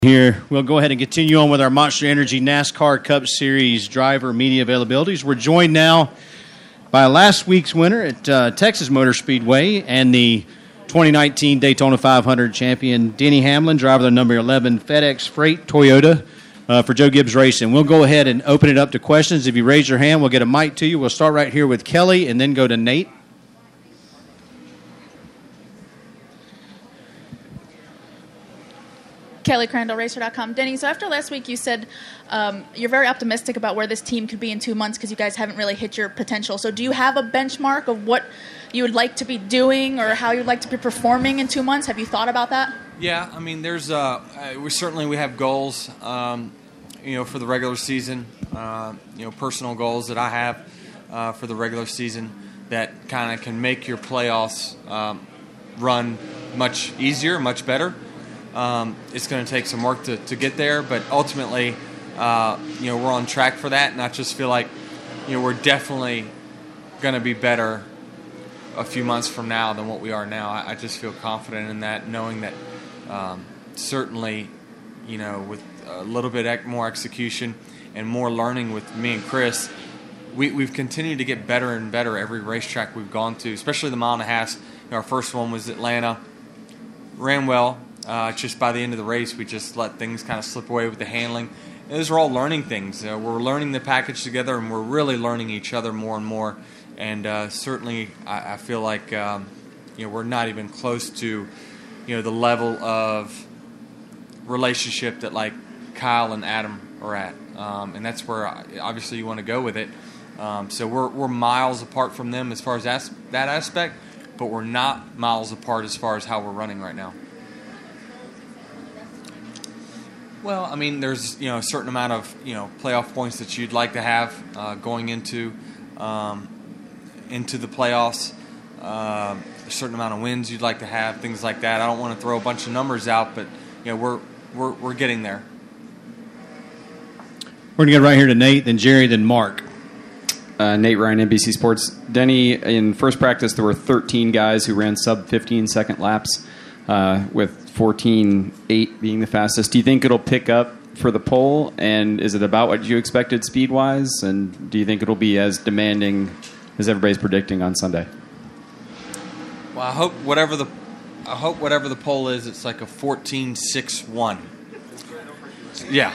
Here, we'll go ahead and continue on with our Monster Energy NASCAR Cup Series driver media availabilities. We're joined now by last week's winner at Texas Motor Speedway and the 2019 Daytona 500 champion, Denny Hamlin, driver of the number 11 FedEx Freight Toyota for Joe Gibbs Racing. We'll go ahead and open it up to questions. If you raise your hand, we'll get a mic to you. We'll start right here with Kelly and then go to Nate. Kelly Crandall, Racer.com. Denny, so after last week you said you're very optimistic about where this team could be in 2 months because you guys haven't really hit your potential. So do you have a benchmark of what you would like to be doing or how you'd like to be performing in 2 months? Have you thought about that? Yeah, I mean, there's we have goals, for the regular season, personal goals that I have for the regular season that kind of can make your playoffs run much easier, much better. It's going to take some work to get there, but ultimately, we're on track for that, and I just feel like, we're definitely going to be better a few months from now than what we are now. I just feel confident in that, knowing that certainly, with a little bit more execution and more learning with me and Chris, we've continued to get better and better every racetrack we've gone to, especially the mile and a half. Our first one was Atlanta, ran well. Just by the end of the race, we just let things kind of slip away with the handling. And those are all learning things. We're learning the package together, and we're really learning each other more and more. And certainly, I feel like we're not even close to the level of relationship that like Kyle and Adam are at, and that's where obviously you want to go with it. So we're miles apart from them as far as that aspect, but we're not miles apart as far as how we're running right now. Well, I mean, there's a certain amount of playoff points that you'd like to have going into the playoffs. A certain amount of wins you'd like to have, things like that. I don't want to throw a bunch of numbers out, but we're getting there. We're gonna get right here to Nate, then Jerry, then Mark. Nate Ryan, NBC Sports. Denny, in first practice, there were 13 guys who ran sub 15-second laps, with 14.8 being the fastest. Do you think it'll pick up for the pole? And is it about what you expected speed-wise? And do you think it'll be as demanding as everybody's predicting on Sunday? Well, I hope whatever the pole is, it's like a 14.61. Yeah.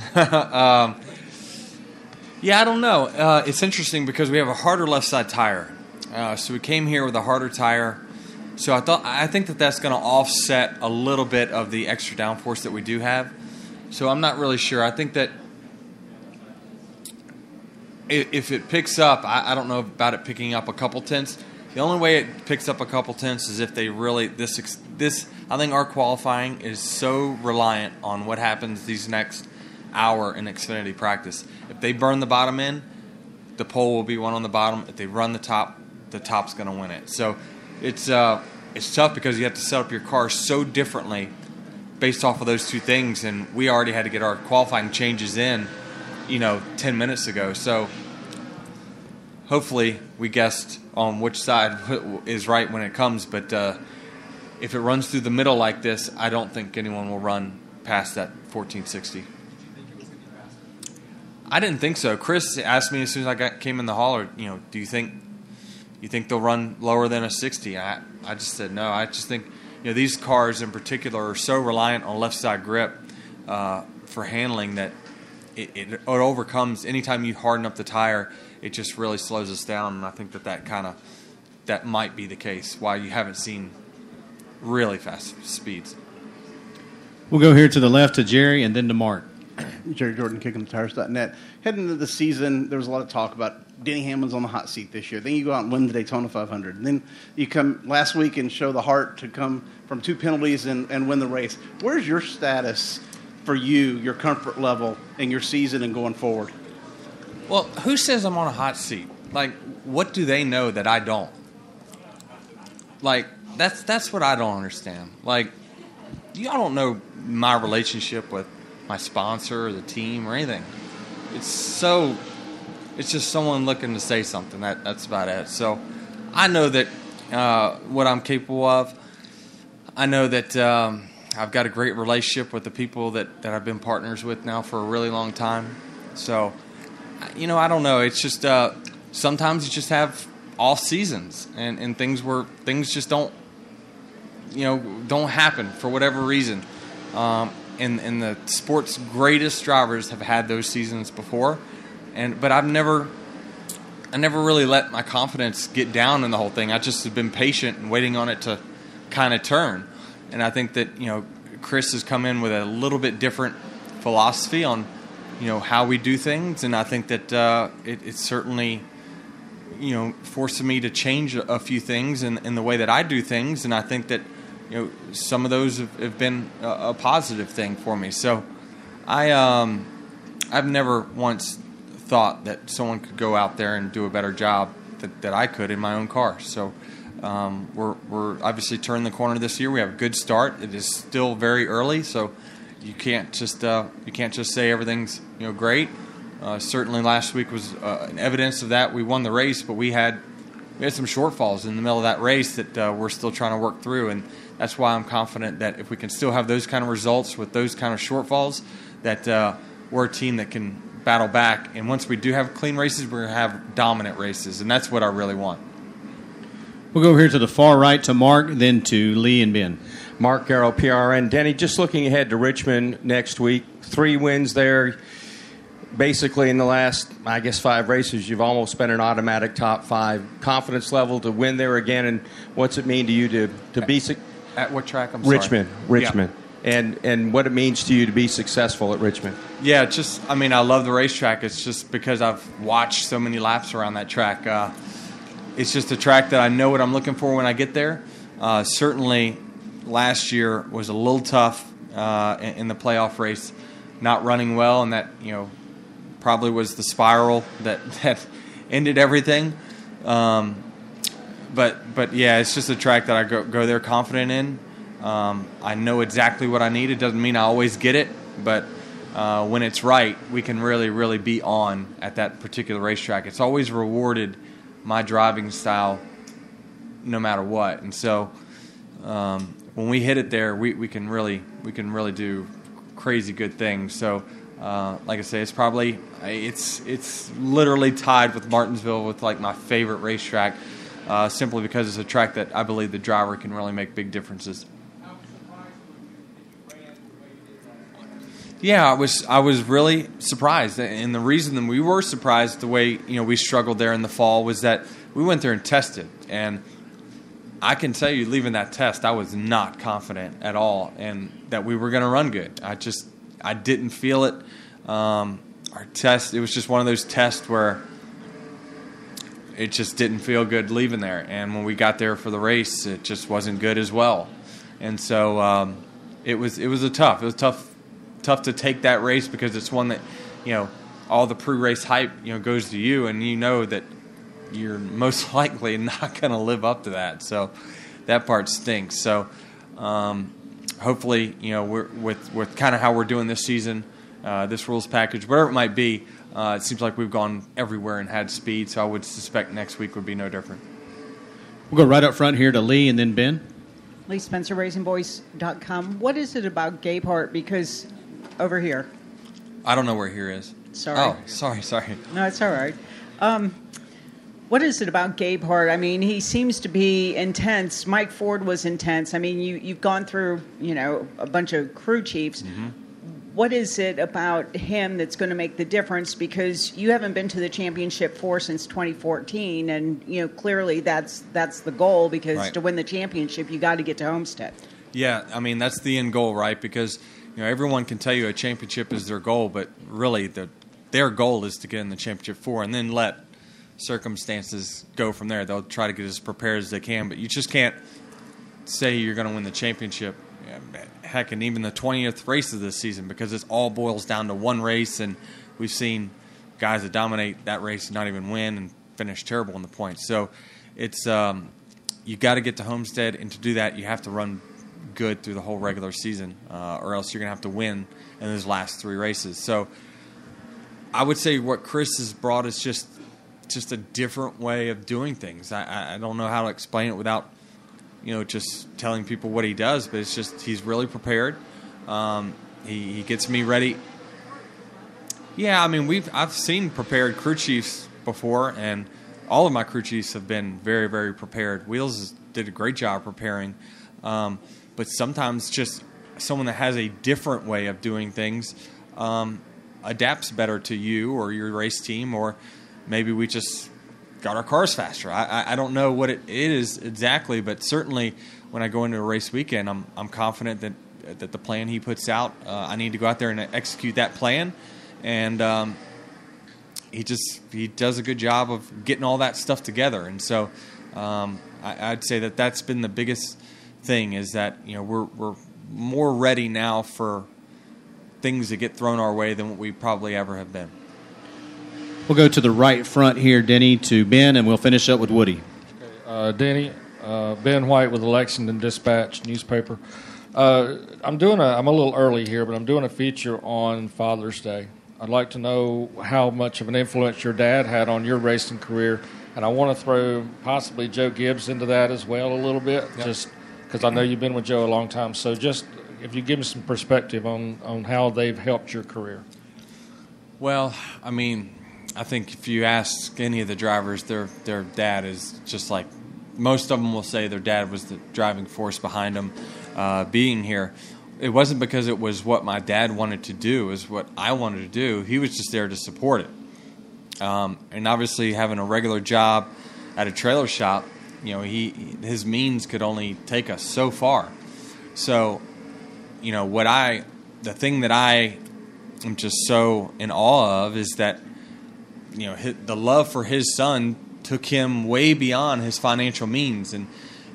I don't know. It's interesting because we have a harder left side tire. So we came here with a harder tire. So I think that's going to offset a little bit of the extra downforce that we do have. So I'm not really sure. I think that if it picks up, I don't know about it picking up a couple tenths. The only way it picks up a couple tenths is if they really this. I think our qualifying is so reliant on what happens these next hour in Xfinity practice. If they burn the bottom end, the pole will be one on the bottom. If they run the top's going to win it. So it's tough because you have to set up your car so differently based off of those two things, and we already had to get our qualifying changes in, 10 minutes ago. So hopefully we guessed on which side is right when it comes, but if it runs through the middle like this, I don't think anyone will run past that 1460. I didn't think so. Chris asked me as soon as I came in the hauler, do you think they'll run lower than a 60? I just said no. I just think these cars in particular are so reliant on left side grip for handling that it overcomes anytime you harden up the tire. It just really slows us down, and I think that might be the case why you haven't seen really fast speeds. We'll go here to the left to Jerry and then to Mark. Jerry Jordan, Kick'emTires.net. Heading into the season, there was a lot of talk about Denny Hamlin's on the hot seat this year. Then you go out and win the Daytona 500. And then you come last week and show the heart to come from 2 penalties and win the race. Where's your status for you, your comfort level in your season and going forward? Well, who says I'm on a hot seat? Like, what do they know that I don't? Like, that's what I don't understand. Like, y'all don't know my relationship with my sponsor or the team or anything. It's just someone looking to say something. That's about it. So I know that what I'm capable of. I know that I've got a great relationship with the people that I've been partners with now for a really long time. So, I don't know. It's just sometimes you just have off seasons and things just don't happen for whatever reason. And the sport's greatest drivers have had those seasons before, but I never really let my confidence get down in the whole thing. I just have been patient and waiting on it to kind of turn. And I think that Chris has come in with a little bit different philosophy on how we do things, and I think that it's certainly forced me to change a few things in the way that I do things, and I think that some of those have been a positive thing for me. So I've never once thought that someone could go out there and do a better job that I could in my own car. So we're obviously turning the corner this year. We have a good start. It is still very early, so you can't just say everything's great. Certainly last week was an evidence of that. We won the race, but we had some shortfalls in the middle of that race that we're still trying to work through, and that's why I'm confident that if we can still have those kind of results with those kind of shortfalls, that we're a team that can battle back. And once we do have clean races, we're going to have dominant races, and that's what I really want. We'll go here to the far right to Mark, then to Lee and Ben. Mark Garrow, PRN. Denny, just looking ahead to Richmond next week, 3 wins there. Basically, in the last, 5 races, you've almost been an automatic top 5. Confidence level to win there again, and what's it mean to you to be at what track? Richmond. Yeah. And what it means to you to be successful at Richmond. Yeah, I love the racetrack. It's just because I've watched so many laps around that track. It's just a track that I know what I'm looking for when I get there. Certainly, last year was a little tough in the playoff race, not running well, and that probably was the spiral that ended everything. But yeah, it's just a track that I go there confident in. I know exactly what I need. It doesn't mean I always get it, but when it's right, we can really, really be on at that particular racetrack. It's always rewarded my driving style no matter what. And so when we hit it there, we can really do crazy good things. So like I say, it's literally tied with Martinsville with like my favorite racetrack, simply because it's a track that I believe the driver can really make big differences. Yeah, I was really surprised, and the reason that we were surprised the way we struggled there in the fall was that we went there and tested, and I can tell you, leaving that test, I was not confident at all, and that we were going to run good. I didn't feel it. Our test, it was just one of those tests where it just didn't feel good leaving there, and when we got there for the race, it just wasn't good as well, and so it was tough to take that race because it's one that all the pre-race hype goes to you, and that you're most likely not going to live up to that. So that part stinks. So hopefully we're with kind of how we're doing this season, this rules package, whatever it might be, it seems like we've gone everywhere and had speed. So I would suspect next week would be no different. We'll go right up front here to Lee and then Ben. Lee Spencer, RacingVoice.com. What is it about Gabe Hart? Because over here. I don't know where here is. Sorry. Oh, sorry. No, it's all right. What is it about Gabe Hart? I mean, he seems to be intense. Mike Ford was intense. I mean, you've gone through, a bunch of crew chiefs. Mm-hmm. What is it about him that's going to make the difference? Because you haven't been to the championship 4 since 2014, and clearly that's the goal. Because right. To win the championship, you got to get to Homestead. Yeah, I mean that's the end goal, right? Because everyone can tell you a championship is their goal, but really their goal is to get in the championship 4, and then let circumstances go from there. They'll try to get as prepared as they can, but you just can't say you're going to win the championship. Heck, and even the 20th race of this season, because it all boils down to one race, and we've seen guys that dominate that race and not even win and finish terrible in the points. So it's you got to get to Homestead, and to do that, you have to run good through the whole regular season, or else you're going to have to win in those last 3 races. So I would say what Chris has brought is just a different way of doing things. I don't know how to explain it without just telling people what he does, but it's just he's really prepared. He gets me ready. Yeah, I mean, I've seen prepared crew chiefs before, and all of my crew chiefs have been very, very prepared. Wheels did a great job preparing, but sometimes just someone that has a different way of doing things adapts better to you or your race team, or maybe we just got our cars faster. I don't know what it is exactly, but certainly when I go into a race weekend, I'm confident that the plan he puts out, I need to go out there and execute that plan. And he does a good job of getting all that stuff together. And so I'd say that's been the biggest thing, is that we're more ready now for things that get thrown our way than what we probably ever have been. We'll go to the right front here, Denny, to Ben, and we'll finish up with Woody. Denny, Ben White with the Lexington Dispatch newspaper. I'm a little early here, but I'm doing a feature on Father's Day. I'd like to know how much of an influence your dad had on your racing career, and I want to throw possibly Joe Gibbs into that as well a little bit, just because I know you've been with Joe a long time. So just if you give me some perspective on how they've helped your career. Well, I mean, I think if you ask any of the drivers, their dad is just like, most of them will say their dad was the driving force behind them being here. It wasn't because it was what my dad wanted to do, it was what I wanted to do. He was just there to support it. And obviously having a regular job at a trailer shop, his means could only take us so far. So, the thing that I am just so in awe of is that, the love for his son took him way beyond his financial means. And,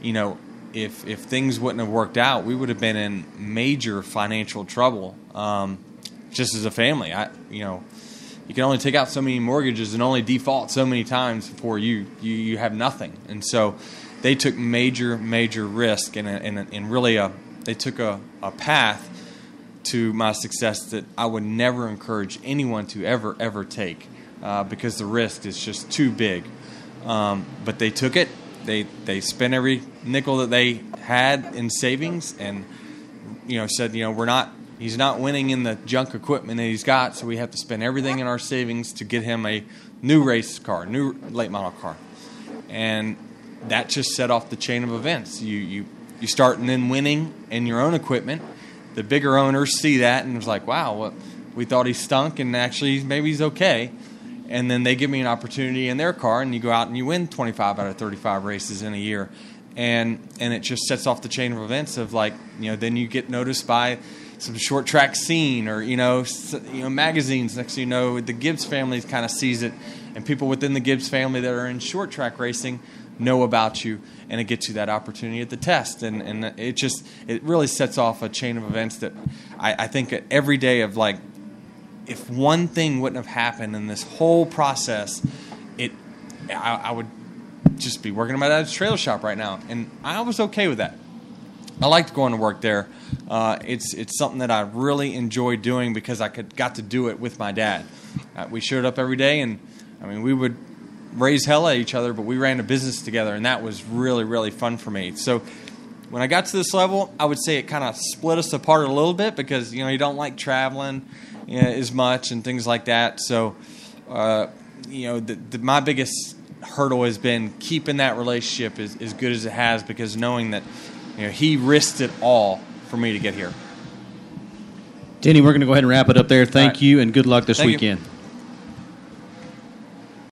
if things wouldn't have worked out, we would have been in major financial trouble, just as a family. You can only take out so many mortgages and only default so many times before you have nothing. And so they took major risk and really they took a path to my success that I would never encourage anyone to ever take, because the risk is just too big. But they took it. They spent every nickel that they had in savings, and said, he's not winning in the junk equipment that he's got, so we have to spend everything in our savings to get him a new race car, new late model car. And that just set off the chain of events. You start and then winning in your own equipment. The bigger owners see that and it's like, wow, we thought he stunk, and actually maybe he's okay. And then they give me an opportunity in their car, and you go out and you win 25 out of 35 races in a year. And it just sets off the chain of events of then you get noticed by some short track scene or, magazines. Next thing you know, the Gibbs family kind of sees it, and people within the Gibbs family that are in short track racing know about you, and it gets you that opportunity at the test. And it really sets off a chain of events that I think every day of if one thing wouldn't have happened in this whole process, I would just be working at my dad's trailer shop right now. And I was okay with that. I liked going to work there. It's something that I really enjoyed doing because I got to do it with my dad. We showed up every day, and we would raise hell at each other, but we ran a business together, and that was really, really fun for me. So when I got to this level, I would say it kind of split us apart a little bit because, you don't like traveling as much and things like that. So, my biggest hurdle has been keeping that relationship as good as it has, because knowing that, he risked it all for me to get here. Denny, we're going to go ahead and wrap it up there. Thank right. you, and good luck this Thank weekend. You.